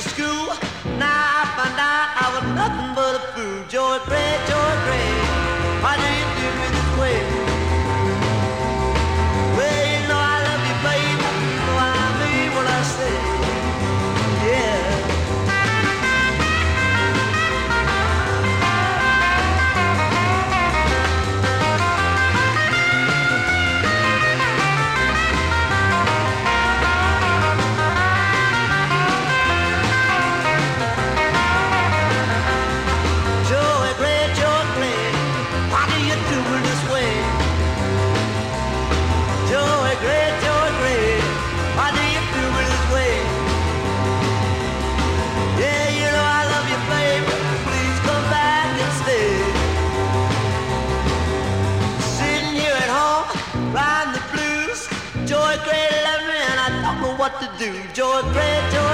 school. Now I find out I was nothing but a fool. Joy Gray, why do you do me this way? Well, you know I love you, baby. You know I mean what I say. Yeah. What to do? Joy Gray,